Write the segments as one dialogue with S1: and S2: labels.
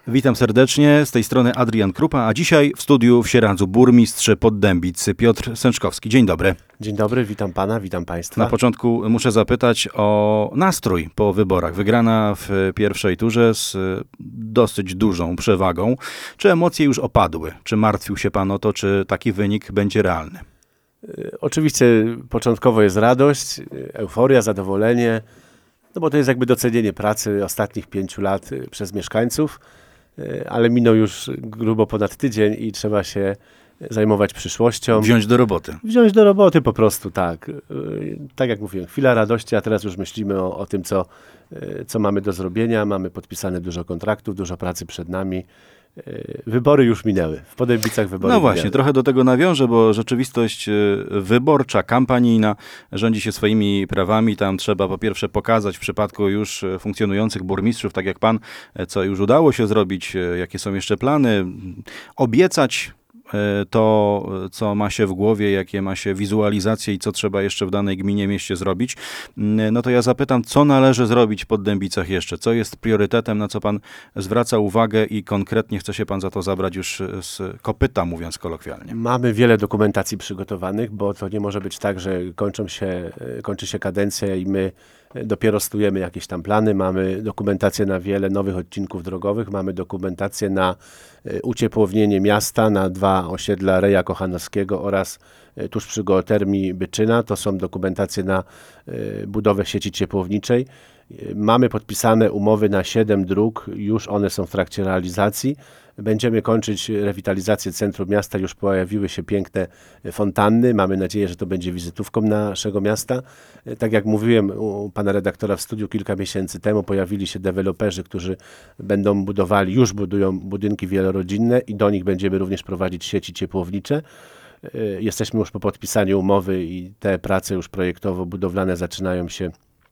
S1: Witam serdecznie, z tej strony Adrian Krupa, a dzisiaj w studiu w Sieradzu burmistrz Poddębic Piotr Sęczkowski. Dzień dobry.
S2: Dzień dobry, witam pana, witam państwa.
S1: Na początku muszę zapytać o nastrój po wyborach. Wygrana w pierwszej turze z dosyć dużą przewagą. Czy emocje już opadły? Czy martwił się pan o to, czy taki wynik będzie realny?
S2: Oczywiście początkowo jest radość, euforia, zadowolenie, no bo to jest jakby docenienie pracy ostatnich 5 lat przez mieszkańców, ale minął już grubo ponad tydzień i trzeba się zajmować przyszłością.
S1: Wziąć do roboty.
S2: Wziąć do roboty po prostu, tak. Tak jak mówiłem, chwila radości, a teraz już myślimy o tym, co mamy do zrobienia. Mamy podpisane dużo kontraktów, dużo pracy przed nami. Wybory już minęły. W Poddębicach wybory
S1: No właśnie,
S2: minęły.
S1: trochę do tego nawiążę, bo rzeczywistość wyborcza, kampanijna rządzi się swoimi prawami. Tam trzeba po pierwsze pokazać w przypadku już funkcjonujących burmistrzów, tak jak pan, co już udało się zrobić, jakie są jeszcze plany, obiecać to, co ma się w głowie, jakie ma się wizualizacje i co trzeba jeszcze w danej gminie, mieście zrobić. No to ja zapytam, co należy zrobić w Poddębicach jeszcze? Co jest priorytetem, na co pan zwraca uwagę i konkretnie chce się pan za to zabrać już z kopyta, mówiąc kolokwialnie?
S2: Mamy wiele dokumentacji przygotowanych, bo to nie może być tak, że kończy się kadencja i my dopiero stujemy jakieś tam plany. Mamy dokumentację na wiele nowych odcinków drogowych, mamy dokumentację na uciepłownienie miasta, na 2 osiedla Reja Kochanowskiego oraz tuż przy geotermii Byczyna. To są dokumentacje na budowę sieci ciepłowniczej. Mamy podpisane umowy na 7 dróg, już one są w trakcie realizacji. Będziemy kończyć rewitalizację centrum miasta, już pojawiły się piękne fontanny. Mamy nadzieję, że to będzie wizytówką naszego miasta. Tak jak mówiłem u pana redaktora w studiu kilka miesięcy temu, pojawili się deweloperzy, którzy będą budowali, już budują budynki wielorodzinne i do nich będziemy również prowadzić sieci ciepłownicze. Jesteśmy już po podpisaniu umowy i te prace już projektowo-budowlane zaczynają się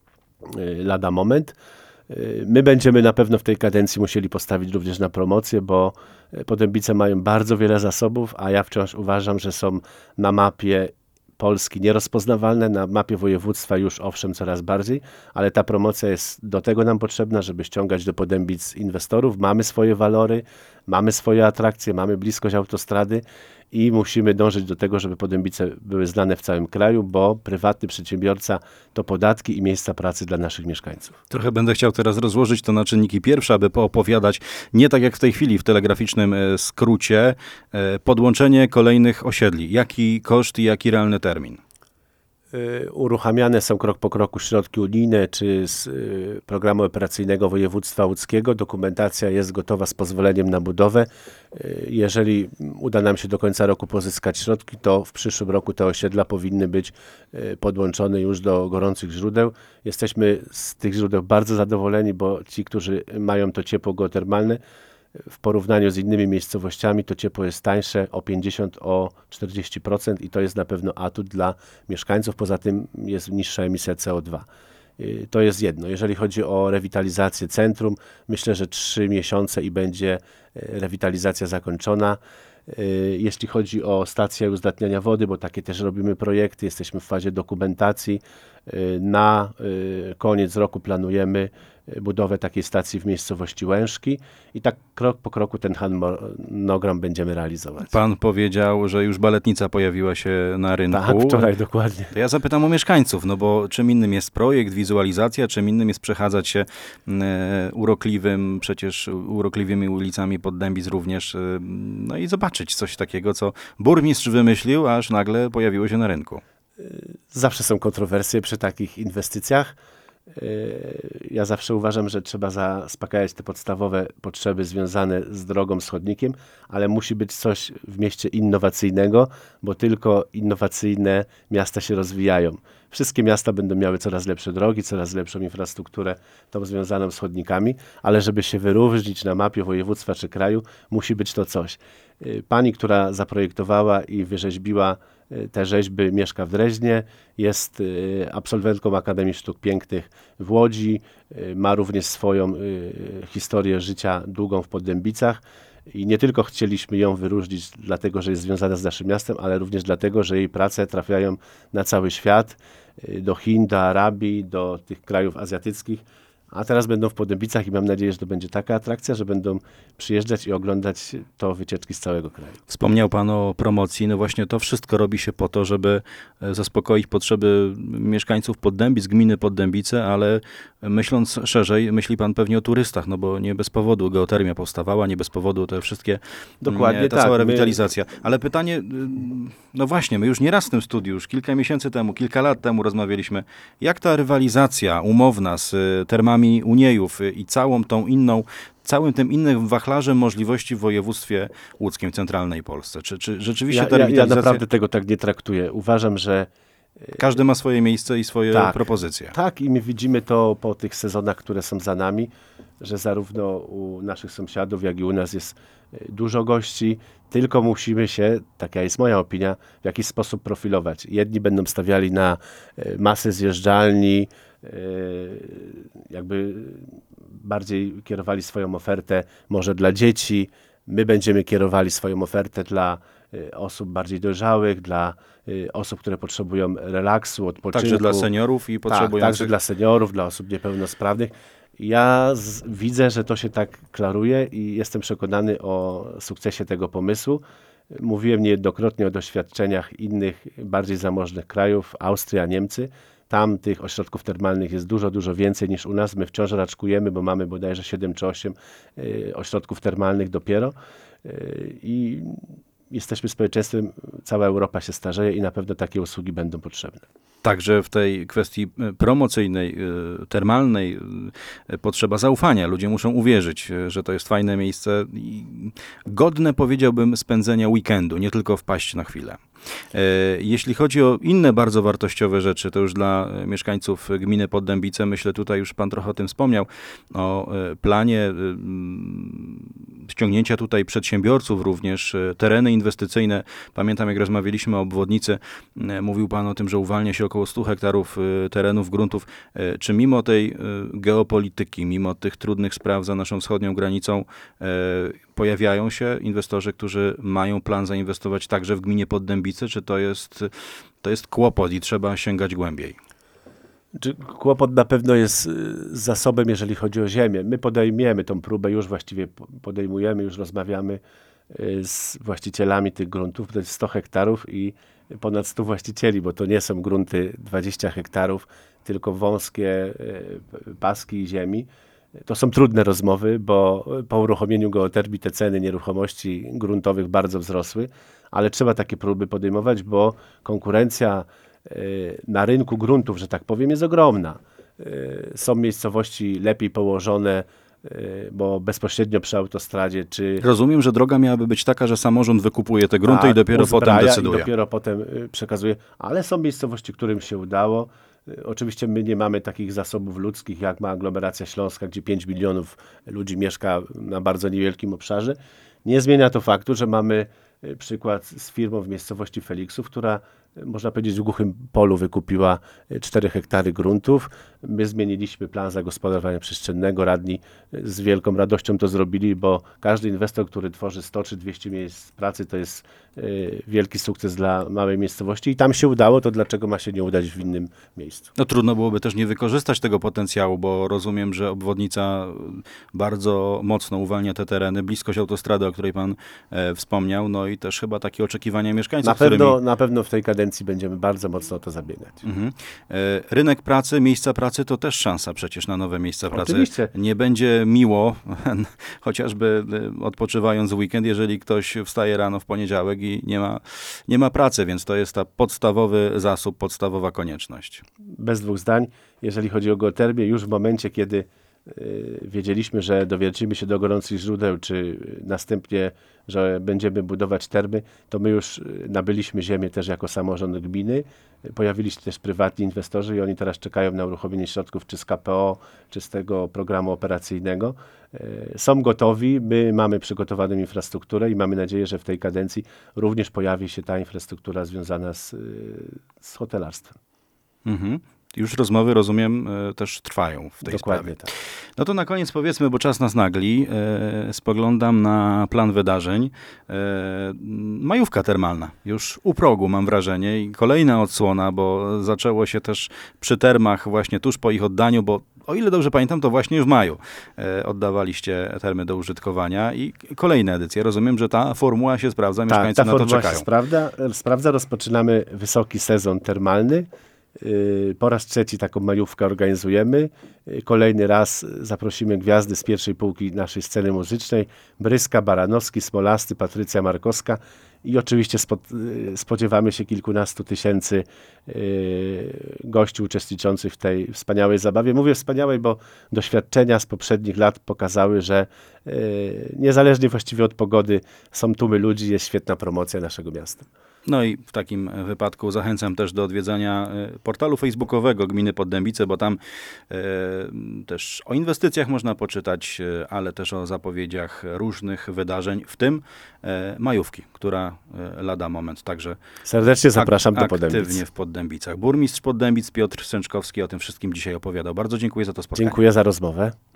S2: lada moment. My będziemy na pewno w tej kadencji musieli postawić również na promocję, bo Poddębice mają bardzo wiele zasobów, a ja wciąż uważam, że są na mapie Polski nierozpoznawalne, na mapie województwa już owszem coraz bardziej, ale ta promocja jest do tego nam potrzebna, żeby ściągać do Poddębic inwestorów. Mamy swoje walory, mamy swoje atrakcje, mamy bliskość autostrady i musimy dążyć do tego, żeby Poddębice były znane w całym kraju, bo prywatny przedsiębiorca to podatki i miejsca pracy dla naszych mieszkańców.
S1: Trochę będę chciał teraz rozłożyć to na czynniki pierwsze, aby poopowiadać, nie tak jak w tej chwili w telegraficznym skrócie, podłączenie kolejnych osiedli. Jaki koszt i jaki realny termin?
S2: Uruchamiane są krok po kroku środki unijne czy z programu operacyjnego województwa łódzkiego. Dokumentacja jest gotowa z pozwoleniem na budowę. Jeżeli uda nam się do końca roku pozyskać środki, to w przyszłym roku te osiedla powinny być podłączone już do gorących źródeł. Jesteśmy z tych źródeł bardzo zadowoleni, bo ci, którzy mają to ciepło geotermalne, w porównaniu z innymi miejscowościami to ciepło jest tańsze o 50, o 40% i to jest na pewno atut dla mieszkańców. Poza tym jest niższa emisja CO2. To jest jedno. Jeżeli chodzi o rewitalizację centrum, myślę, że 3 miesiące i będzie rewitalizacja zakończona. Jeśli chodzi o stację uzdatniania wody, bo takie też robimy projekty, jesteśmy w fazie dokumentacji. Na koniec roku planujemy budowę takiej stacji w miejscowości Łężki i tak krok po kroku ten harmonogram będziemy realizować.
S1: Pan powiedział, że już baletnica pojawiła się na rynku.
S2: Tak, wczoraj dokładnie.
S1: To ja zapytam o mieszkańców, no bo czym innym jest projekt, wizualizacja, czym innym jest przechadzać się urokliwymi ulicami Poddębic również, no i zobaczyć coś takiego, co burmistrz wymyślił, aż nagle pojawiło się na rynku.
S2: Zawsze są kontrowersje przy takich inwestycjach. Ja zawsze uważam, że trzeba zaspokajać te podstawowe potrzeby związane z drogą, z chodnikiem, ale musi być coś w mieście innowacyjnego, bo tylko innowacyjne miasta się rozwijają. Wszystkie miasta będą miały coraz lepsze drogi, coraz lepszą infrastrukturę, tą związaną z chodnikami, ale żeby się wyróżnić na mapie województwa czy kraju, musi być to coś. Pani, która zaprojektowała i wyrzeźbiła te rzeźby, mieszka w Dreźnie, jest absolwentką Akademii Sztuk Pięknych w Łodzi, ma również swoją historię życia długą w Poddębicach i nie tylko chcieliśmy ją wyróżnić dlatego, że jest związana z naszym miastem, ale również dlatego, że jej prace trafiają na cały świat, do Chin, do Arabii, do tych krajów azjatyckich, a teraz będą w Podębicach i mam nadzieję, że to będzie taka atrakcja, że będą przyjeżdżać i oglądać to wycieczki z całego kraju.
S1: Wspomniał pan o promocji. No właśnie to wszystko robi się po to, żeby zaspokoić potrzeby mieszkańców Poddębic, gminy Poddębice, ale myśląc szerzej, myśli pan pewnie o turystach, no bo nie bez powodu geotermia powstawała, nie bez powodu te wszystkie,
S2: Dokładnie
S1: ta
S2: tak.
S1: cała rewitalizacja. Ale pytanie, no właśnie, my już nieraz w tym studiu, już kilka miesięcy temu, kilka lat temu rozmawialiśmy, jak ta rywalizacja umowna z termami Uniejów i całym tym innym wachlarzem możliwości w województwie łódzkim, w centralnej Polsce. Czy rzeczywiście ta
S2: Ja
S1: rewitalizacja...
S2: naprawdę tego tak nie traktuję. Uważam, że
S1: Każdy ma swoje miejsce i swoje
S2: Tak.
S1: propozycje.
S2: tak i my widzimy to po tych sezonach, które są za nami, że zarówno u naszych sąsiadów, jak i u nas jest dużo gości, tylko musimy się, taka jest moja opinia, w jakiś sposób profilować. Jedni będą stawiali na masę zjeżdżalni, jakby bardziej kierowali swoją ofertę może dla dzieci. My będziemy kierowali swoją ofertę dla osób bardziej dojrzałych, dla osób, które potrzebują relaksu, odpoczynku.
S1: Także dla seniorów i
S2: Tak,
S1: potrzebujących...
S2: także dla seniorów, dla osób niepełnosprawnych. Ja widzę, że to się tak klaruje i jestem przekonany o sukcesie tego pomysłu. Mówiłem niejednokrotnie o doświadczeniach innych, bardziej zamożnych krajów, Austria, Niemcy. Tam tych ośrodków termalnych jest dużo, dużo więcej niż u nas. My wciąż raczkujemy, bo mamy bodajże 7 czy 8 ośrodków termalnych dopiero. I jesteśmy społeczeństwem, cała Europa się starzeje i na pewno takie usługi będą potrzebne.
S1: Także w tej kwestii promocyjnej, termalnej potrzeba zaufania. Ludzie muszą uwierzyć, że to jest fajne miejsce i godne, powiedziałbym, spędzenia weekendu, nie tylko wpaść na chwilę. Jeśli chodzi o inne bardzo wartościowe rzeczy, to już dla mieszkańców gminy Poddębice, myślę, tutaj już pan trochę o tym wspomniał, o planie ściągnięcia tutaj przedsiębiorców również, tereny inwestycyjne. Pamiętam, jak rozmawialiśmy o obwodnicy, mówił pan o tym, że uwalnia się około 100 hektarów terenów, gruntów. Czy mimo tej geopolityki, mimo tych trudnych spraw za naszą wschodnią granicą, pojawiają się inwestorzy, którzy mają plan zainwestować także w gminie Poddębice, czy to jest kłopot i trzeba sięgać głębiej?
S2: Kłopot na pewno jest z zasobem, jeżeli chodzi o ziemię. My podejmiemy tą próbę, już właściwie podejmujemy, już rozmawiamy z właścicielami tych gruntów. To jest 100 hektarów i ponad 100 właścicieli, bo to nie są grunty 20 hektarów, tylko wąskie paski ziemi. To są trudne rozmowy, bo po uruchomieniu geotermii te ceny nieruchomości gruntowych bardzo wzrosły, ale trzeba takie próby podejmować, bo konkurencja na rynku gruntów, że tak powiem, jest ogromna. Są miejscowości lepiej położone, bo bezpośrednio przy autostradzie, czy...
S1: Rozumiem, że droga miałaby być taka, że samorząd wykupuje te grunty i dopiero potem
S2: uzbraja
S1: decyduje.
S2: I dopiero potem przekazuje, ale są miejscowości, którym się udało. Oczywiście my nie mamy takich zasobów ludzkich, jak ma aglomeracja śląska, gdzie 5 milionów ludzi mieszka na bardzo niewielkim obszarze. Nie zmienia to faktu, że mamy przykład z firmą w miejscowości Feliksów, która, można powiedzieć, w głuchym polu wykupiła 4 hektary gruntów. My zmieniliśmy plan zagospodarowania przestrzennego. Radni z wielką radością to zrobili, bo każdy inwestor, który tworzy 100 czy 200 miejsc pracy, to jest wielki sukces dla małej miejscowości i tam się udało, to dlaczego ma się nie udać w innym miejscu?
S1: No trudno byłoby też nie wykorzystać tego potencjału, bo rozumiem, że obwodnica bardzo mocno uwalnia te tereny, bliskość autostrady, o której pan wspomniał, no i też chyba takie oczekiwania mieszkańców,
S2: Na pewno w tej kadencji będziemy bardzo mocno o to zabiegać.
S1: Mhm. Rynek pracy, miejsca pracy to też szansa przecież na nowe miejsca pracy.
S2: Oczywiście.
S1: Nie będzie miło, chociażby odpoczywając w weekend, jeżeli ktoś wstaje rano w poniedziałek i nie ma pracy, więc to jest ta podstawowy zasób, podstawowa konieczność.
S2: Bez dwóch zdań, jeżeli chodzi o geotermię, już w momencie, kiedy wiedzieliśmy, że dowiercimy się do gorących źródeł, czy następnie, że będziemy budować termy, to my już nabyliśmy ziemię też jako samorząd gminy. Pojawili się też prywatni inwestorzy i oni teraz czekają na uruchomienie środków czy z KPO, czy z tego programu operacyjnego. Są gotowi, my mamy przygotowaną infrastrukturę i mamy nadzieję, że w tej kadencji również pojawi się ta infrastruktura związana z hotelarstwem.
S1: Mhm. Już rozmowy, rozumiem, też trwają w tej
S2: Dokładnie
S1: sprawie.
S2: tak.
S1: No to na koniec powiedzmy, bo czas nas nagli, spoglądam na plan wydarzeń. Majówka termalna, już u progu mam wrażenie i kolejna odsłona, bo zaczęło się też przy termach właśnie tuż po ich oddaniu, bo o ile dobrze pamiętam, to właśnie już w maju oddawaliście termy do użytkowania i kolejne edycje. Rozumiem, że ta formuła się sprawdza,
S2: Tak,
S1: mieszkańcy
S2: ta
S1: na to
S2: formuła się
S1: czekają.
S2: sprawdza. Rozpoczynamy wysoki sezon termalny. Po raz trzeci taką majówkę organizujemy. Kolejny raz zaprosimy gwiazdy z pierwszej półki naszej sceny muzycznej. Bryska, Baranowski, Smolasty, Patrycja Markowska i oczywiście spodziewamy się kilkunastu tysięcy gości uczestniczących w tej wspaniałej zabawie. Mówię wspaniałej, bo doświadczenia z poprzednich lat pokazały, że niezależnie właściwie od pogody są tłumy ludzi, jest świetna promocja naszego miasta.
S1: No i w takim wypadku zachęcam też do odwiedzania portalu facebookowego Gminy Poddębice, bo tam też o inwestycjach można poczytać, ale też o zapowiedziach różnych wydarzeń, w tym majówki, która lada moment także
S2: Serdecznie zapraszam do Poddębic.
S1: aktywnie w Poddębicach. Burmistrz Poddębic Piotr Sęczkowski o tym wszystkim dzisiaj opowiadał. Bardzo dziękuję za to spotkanie.
S2: Dziękuję za rozmowę.